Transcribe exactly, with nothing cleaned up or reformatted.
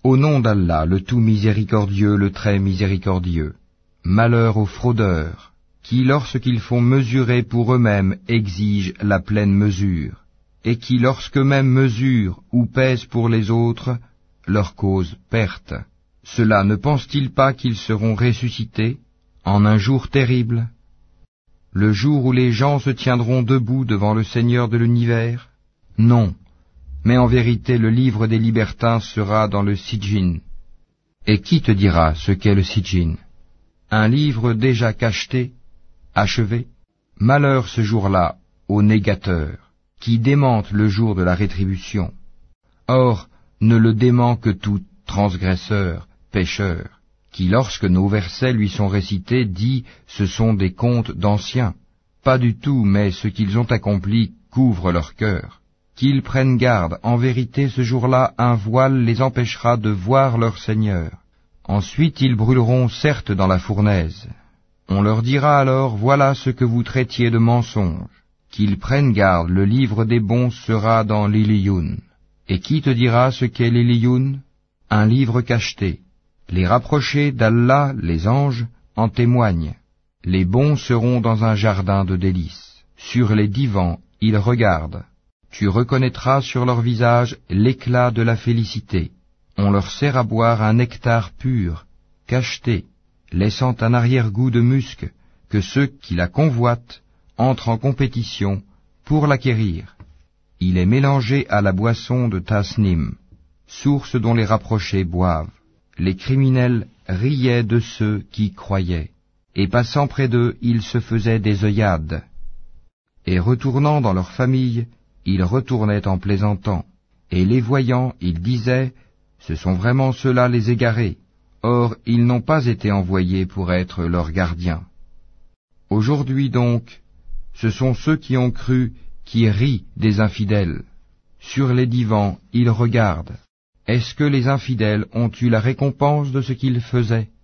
Au nom d'Allah, le tout miséricordieux, le très miséricordieux. Malheur aux fraudeurs, qui lorsqu'ils font mesurer pour eux-mêmes exigent la pleine mesure, et qui lorsqu'eux-mêmes mesurent ou pèsent pour les autres, leur causent perte. Cela ne pense-t-il pas qu'ils seront ressuscités en un jour terrible, le jour où les gens se tiendront debout devant le Seigneur de l'univers? Non. Mais en vérité, le livre des libertins sera dans le Sijjin. Et qui te dira ce qu'est le Sijjin? Un livre déjà cacheté, achevé? Malheur ce jour-là aux négateurs, qui démentent le jour de la rétribution. Or, ne le dément que tout transgresseur, pécheur, qui lorsque nos versets lui sont récités dit « ce sont des contes d'anciens ». Pas du tout, mais ce qu'ils ont accompli couvre leur cœur. Qu'ils prennent garde, en vérité ce jour-là un voile les empêchera de voir leur Seigneur. Ensuite ils brûleront certes dans la fournaise. On leur dira alors, voilà ce que vous traitiez de mensonge. Qu'ils prennent garde, le livre des bons sera dans l'Iliyun. Et qui te dira ce qu'est l'Iliyun? Un livre cacheté. Les rapprochés d'Allah, les anges, en témoignent. Les bons seront dans un jardin de délices. Sur les divans, ils regardent. Tu reconnaîtras sur leur visage l'éclat de la félicité. On leur sert à boire un nectar pur, cacheté, laissant un arrière-goût de musc, que ceux qui la convoitent entrent en compétition pour l'acquérir. Il est mélangé à la boisson de Tasnim, source dont les rapprochés boivent. Les criminels riaient de ceux qui croyaient, et passant près d'eux, ils se faisaient des œillades. Et retournant dans leur famille, ils retournaient en plaisantant, et les voyant, ils disaient, ce sont vraiment ceux-là les égarés, or ils n'ont pas été envoyés pour être leurs gardiens. Aujourd'hui donc, ce sont ceux qui ont cru qui rient des infidèles. Sur les divans, ils regardent. Est-ce que les infidèles ont eu la récompense de ce qu'ils faisaient?